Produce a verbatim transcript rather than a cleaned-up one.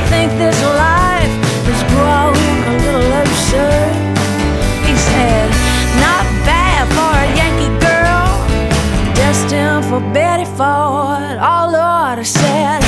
think this life is growing a little absurd. He said, not bad for a Yankee girl, destined for Betty Ford. Oh Lord, I said,